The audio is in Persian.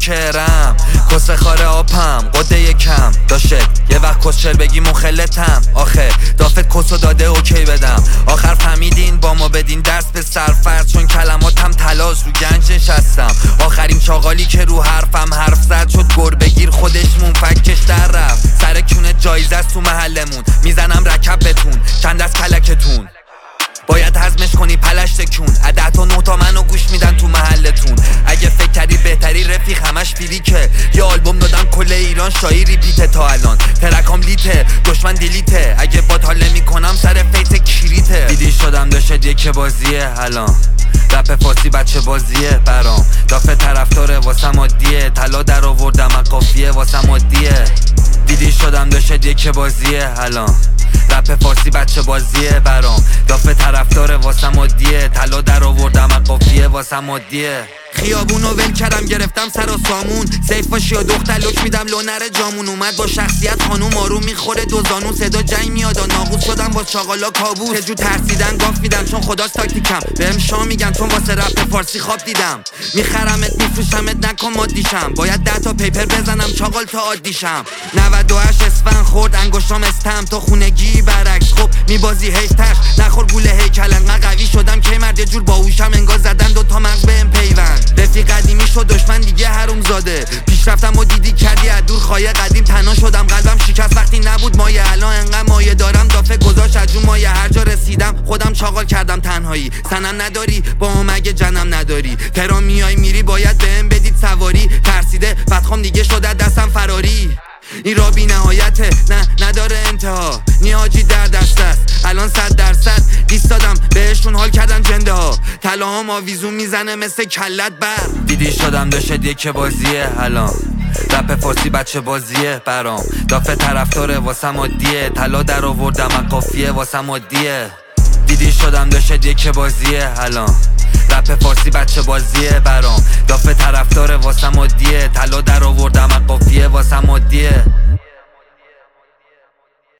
کرم کسه خاره آپم قده یکم داشت یه وقت کسچر بگی مخلتم آخه دافت کسو داده اوکی بدم آخر فهمیدین با ما بدین درس به سرفرد چون کلماتم تلاس رو گنج نشستم آخرین چاقالی که رو حرفم حرف زد شد گربه گیر خودش منفکش در رفت سر کونه جایزه است تو محلمون میزنم رکب بتون چند از کلکتون باید هضمش کنی پلش تکون 10 تا 9 تا منو گوش میدن تو محلتون اگه فکر کردی بهتری رفیق همش فیلیکه یه آلبوم دادم کل ایران شایی ریپیته تا الان ترکام لیته دشمن دیلیته اگه با حال نمیکنم سر فیت کریته دیدی شدم داشت یک بازیه الان رپ فارسی بچه بازیه برام دافه طرفدار واسم عادیه طلا در آوردم قافیه واسم عادیه دیدی شدم داشت یک بازیه الان رپ فارسی بچه بازیه برام دافه طرفدار واسم عادیه طلا در آوردم قافیه واسم عادیه خیابونو ول کردم گرفتم سر و سامون سیف باشی و دختر لک میدم لونر جامون اومد با شخصیت خانوم آروم میخوره دو زانون صدا جنگ میاد و ناقوس شدم با چاقالا کابوس جو ترسیدن گاف میدم چون خداست تاکتیکم بهم شام میگن چون واسه رپ فارسی خواب دیدم میخرمت میفروشمت نکن مادیشم باید 10 تا پیپر بزنم چاقال تا عادیشم 98 اسفن خورد انگشتام استم تا خونگی برعکس خب میبازی هیستش نخور گوله هیکل انقدر قوی شدم که مرد یه جور باهوشم انگار زدن 2 تا مغز بهم پیوند رفیق قدیمی شد دشمن دیگه حروم زاده پیشرفتم و دیدی کردی از دور خایه قدیم تنها شدم قلبم شکست وقتی نبود مایه الان انقدر مایه دارم دافه گذاشت از جون مایه هر جا رسیدم خودم چاقال کردم تنهایی سنم نداری با هم اگه جنم نداری تهران میای میری باید بهم بدید سواری ترسیده بدخوام دیگه شده دستم فراری این را بی نهایته نه نداره انتها نیاجی در دست است الان 100% دیست دادم بهشون حال کردم جنده ها طلاهام آویزون میزنه مثل کلت بر دیدی شدم داشت یک بازیه الان رپ فارسی بچه بازیه برام دافه طرفدار واسم عادیه طلا در آوردم قافیه واسم عادیه دیدی شدم داشت یک بازیه الان رپ فارسی بچه بازیه برام دافه طرفدار واسم عادیه طلا در آوردم قافیه واسم عادیه